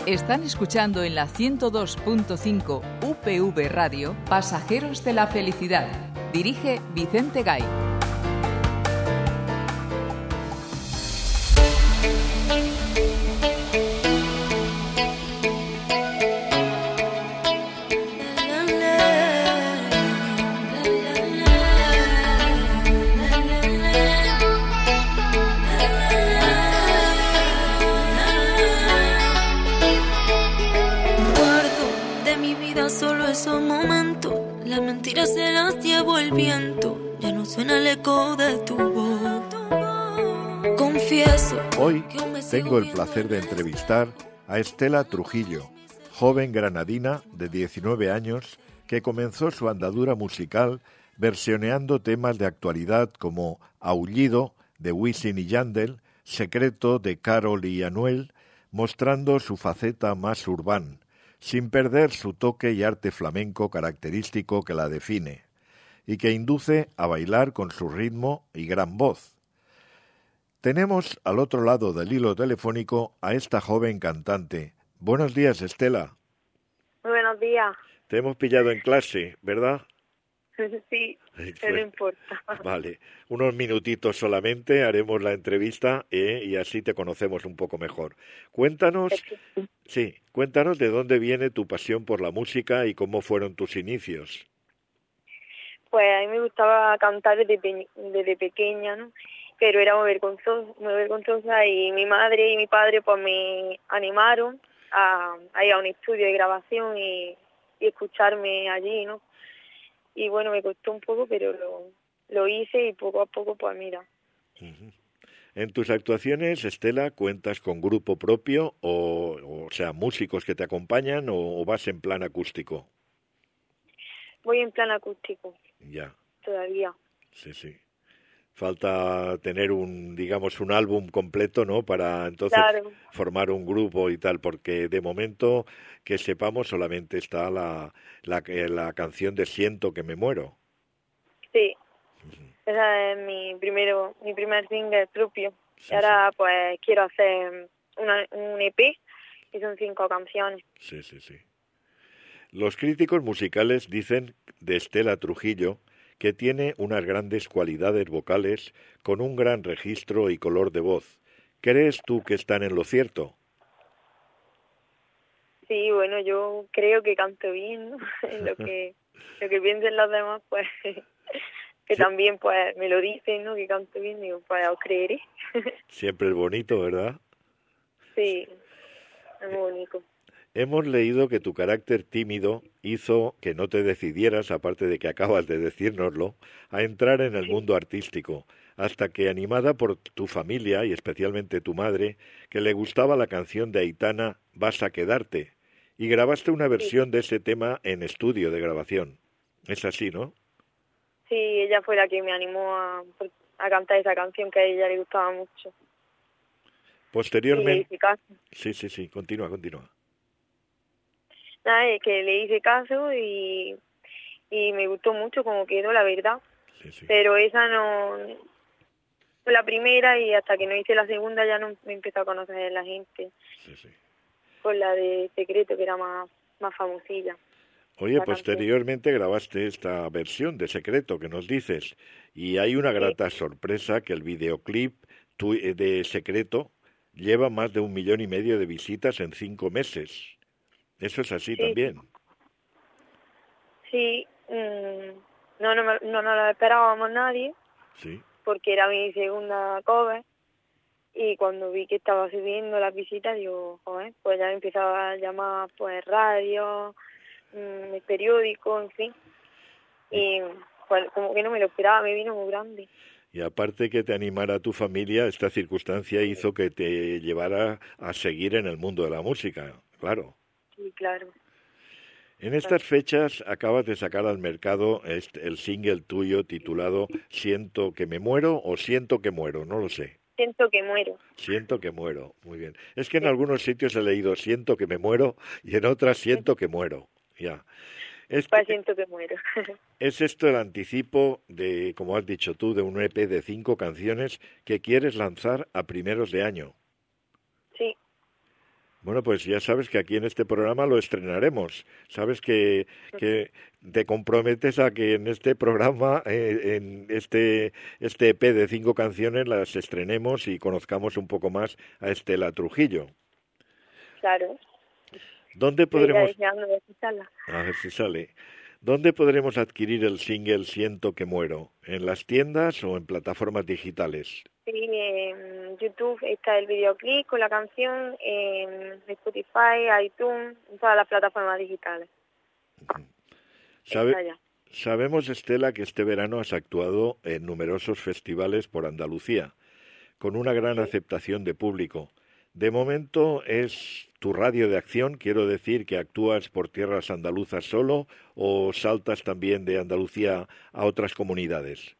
Están escuchando en la 102.5 UPV Radio Pasajeros de la Felicidad. Dirige Vicente Gay. Esos momentos, las mentiras se las llevó el viento, ya no suena el eco de tu voz. Confieso. Hoy tengo el placer de entrevistar a Estela Trujillo, joven granadina de 19 años que comenzó su andadura musical versioneando temas de actualidad como Aullido de Wisin y Yandel, Secreto de Karol y Anuel, mostrando su faceta más urbana, sin perder su toque y arte flamenco característico que la define, y que induce a bailar con su ritmo y gran voz. Tenemos al otro lado del hilo telefónico a esta joven cantante. Buenos días, Estela. Muy buenos días. Te hemos pillado en clase, ¿verdad? Sí, pero no importa. Vale, unos minutitos solamente, haremos la entrevista y así te conocemos un poco mejor. Cuéntanos de dónde viene tu pasión por la música y cómo fueron tus inicios. Pues a mí me gustaba cantar desde pequeña, ¿no? Pero era muy vergonzosa y mi madre y mi padre pues me animaron a ir a un estudio de grabación y escucharme allí, ¿no? Y bueno, me costó un poco, pero lo hice y poco a poco, pues mira. Uh-huh. En tus actuaciones, Estela, ¿cuentas con grupo propio o sea, músicos que te acompañan o vas en plan acústico? Voy en plan acústico. Ya. Todavía. Sí. Falta tener un álbum completo, ¿no? Para entonces formar un grupo y tal, porque de momento que sepamos solamente está la canción de Siento que me muero. Sí. Uh-huh. Esa es mi primer single propio. Sí, y ahora pues quiero hacer un EP y son 5 canciones. Sí. Los críticos musicales dicen de Estela Trujillo que tiene unas grandes cualidades vocales con un gran registro y color de voz. ¿Crees tú que están en lo cierto? Sí, bueno, yo creo que canto bien, ¿no? lo que piensen los demás, pues, que sí. También pues me lo dicen, ¿no? Que canto bien, digo, pues os creeré. Siempre es bonito, ¿verdad? Sí, es muy bonito. Hemos leído que tu carácter tímido hizo que no te decidieras, aparte de que acabas de decírnoslo, a entrar en el mundo artístico, hasta que, animada por tu familia y especialmente tu madre, que le gustaba la canción de Aitana Vas a quedarte, y grabaste una versión de ese tema en estudio de grabación. Es así, ¿no? Sí, ella fue la que me animó a cantar esa canción que a ella le gustaba mucho. Posteriormente... Sí, continúa. Nada, es que le hice caso y me gustó mucho como quedó, la verdad. Sí. Pero esa no fue la primera y hasta que no hice la segunda ya no me empezó a conocer la gente. Sí. Con la de Secreto, que era más famosilla. Oye, posteriormente grabaste esta versión de Secreto que nos dices y hay una grata sorpresa que el videoclip de Secreto lleva más de 1,5 millones de visitas en 5 meses. ¿Eso es así también? Sí, no lo esperábamos nadie, sí, porque era mi segunda cover, y cuando vi que estaba subiendo las visitas, digo, joder, pues ya empezaba a llamar pues radio, el periódico, en fin, y pues como que no me lo esperaba, me vino muy grande. Y aparte que te animara tu familia, esta circunstancia hizo que te llevara a seguir en el mundo de la música, claro. Sí, claro. En estas fechas acabas de sacar al mercado el single tuyo titulado Siento que me muero o Siento que muero, no lo sé. Siento que muero. Siento que muero, muy bien. Es que en algunos sitios he leído Siento que me muero y en otras Siento que muero, ya. Pues Siento que muero. ¿Es esto el anticipo de, como has dicho tú, de un EP de 5 canciones que quieres lanzar a primeros de año? Sí. Bueno, pues ya sabes que aquí en este programa lo estrenaremos. Sabes que te comprometes a que en este programa, en este EP de 5 canciones, las estrenemos y conozcamos un poco más a Estela Trujillo. Claro. ¿Dónde podremos... A ver si sale. ¿Dónde podremos adquirir el single Siento que muero? ¿En las tiendas o en plataformas digitales? Sí, en YouTube está el videoclip con la canción, en Spotify, iTunes, en todas las plataformas digitales. Sabemos, Estela, que este verano has actuado en numerosos festivales por Andalucía, con una gran aceptación de público. De momento es tu radio de acción, quiero decir que actúas por tierras andaluzas solo o saltas también de Andalucía a otras comunidades.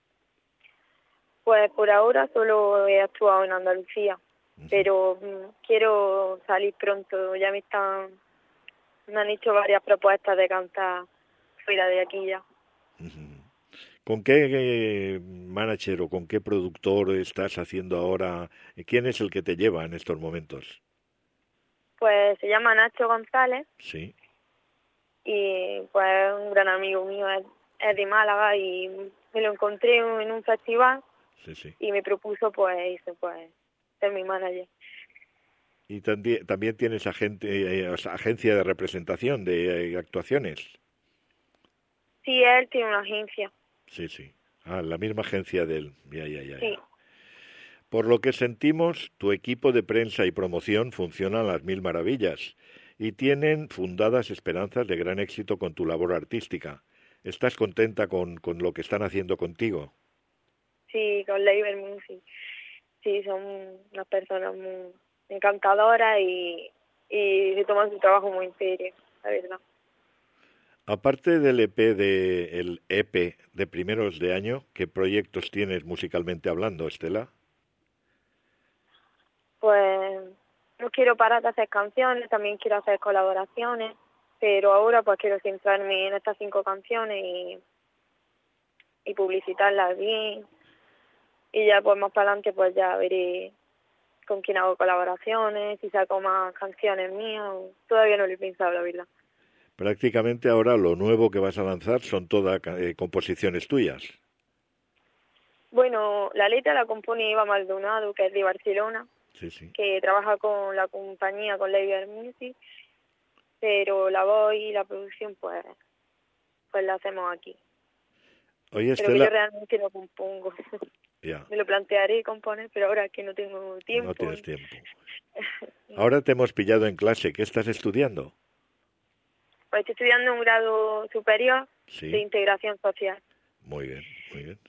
Pues por ahora solo he actuado en Andalucía, pero quiero salir pronto. Ya me han hecho varias propuestas de cantar fuera de aquí ya. ¿Con qué manager o con qué productor estás haciendo ahora? ¿Quién es el que te lleva en estos momentos? Pues se llama Nacho González. Sí. Y pues un gran amigo mío, es de Málaga y me lo encontré en un festival. Sí. Y me propuso ser mi manager. ¿Y también tienes agencia de representación de actuaciones? Sí, él tiene una agencia. Sí. La misma agencia de él. Ya. Sí. Por lo que sentimos, tu equipo de prensa y promoción funciona a las mil maravillas y tienen fundadas esperanzas de gran éxito con tu labor artística. ¿Estás contenta con lo que están haciendo contigo? Sí, con Label Music. Sí, son unas personas muy encantadoras y se toman su trabajo muy en serio, la verdad. Aparte del EP de primeros de año, ¿qué proyectos tienes musicalmente hablando, Estela? Pues no quiero parar de hacer canciones, también quiero hacer colaboraciones, pero ahora pues quiero centrarme en estas 5 canciones y publicitarlas bien. Y ya pues más para adelante pues ya veré con quién hago colaboraciones, si saco más canciones mías. Todavía no lo he pensado, la verdad. Prácticamente ahora lo nuevo que vas a lanzar son todas composiciones tuyas. Bueno, la letra la compone Eva Maldonado, que es de Barcelona, que trabaja con la compañía, con Label Music, pero la voz y la producción pues la hacemos aquí. Oye, pero Estela, que yo realmente no compongo. Ya. Me lo plantearé componer, pero ahora es que no tengo tiempo. No tienes tiempo. Ahora te hemos pillado en clase. ¿Qué estás estudiando? Pues estoy estudiando un grado superior de integración social. Muy bien.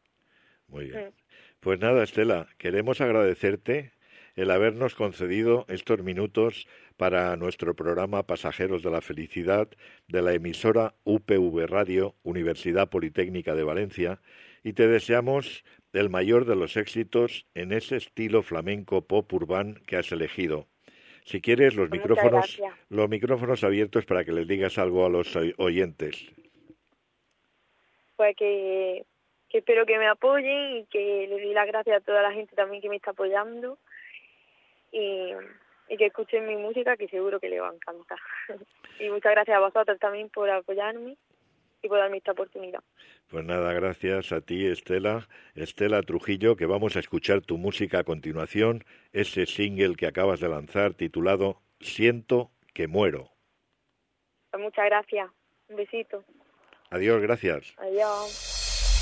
Pues nada, Estela, queremos agradecerte el habernos concedido estos minutos para nuestro programa Pasajeros de la Felicidad de la emisora UPV Radio, Universidad Politécnica de Valencia, y te deseamos el mayor de los éxitos en ese estilo flamenco pop urbán que has elegido. Si quieres, los micrófonos abiertos para que les digas algo a los oyentes. Pues que espero que me apoyen y que le doy las gracias a toda la gente también que me está apoyando y que escuchen mi música, que seguro que les va a encantar. Y muchas gracias a vosotros también por apoyarme y por darme esta oportunidad. Pues nada, gracias a ti, Estela Trujillo, que vamos a escuchar tu música a continuación, ese single que acabas de lanzar titulado Siento que muero. Pues muchas gracias. Un besito. Adiós, gracias. Adiós.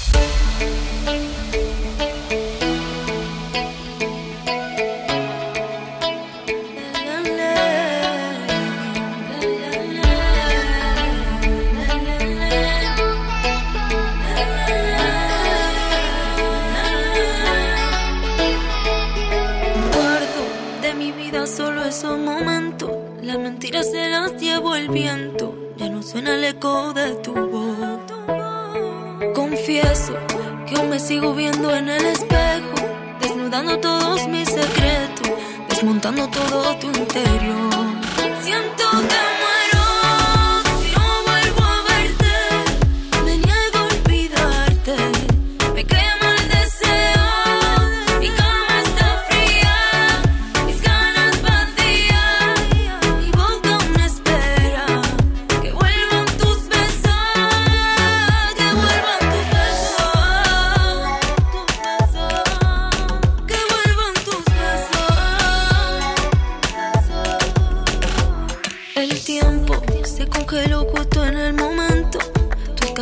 Solo esos momentos, las mentiras se las llevó el viento, ya no suena el eco de tu voz. Confieso que aún me sigo viendo en el espejo, desnudando todos mis secretos, desmontando todo tu interior. Siento que muero si no vuelvo a verte, me niego a olvidarte, me quema el deseo, mi cama está fría, mis ganas vacías.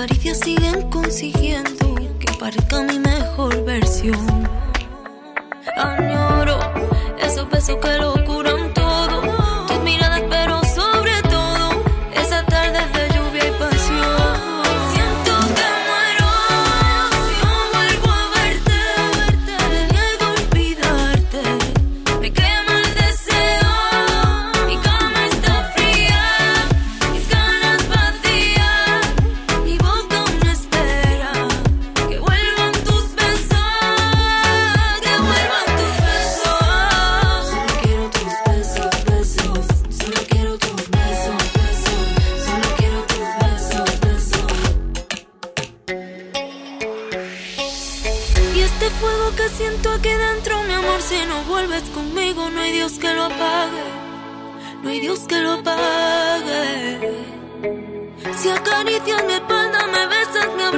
caricias siguen consiguiendo que parezca mi mejor versión. Añoro esos besos que lo curan todo, tus miradas pero sobre todo esas tardes de lluvia y pasión. Siento que muero si no vuelvo a verte, me niego a olvidarte, me quema el deseo, mi cama está fría, mis ganas vacías, mi boca aún espera que vuelvan tus besos, que vuelvan tus besos. Solo quiero tus besos, besos, solo quiero tus besos, besos, solo quiero tus besos, besos. Y este fuego que siento aquí dentro, mi amor, si no vuelves conmigo, no hay Dios que lo apague, no hay Dios que lo apague. Si acaricias mi espalda, me besas, me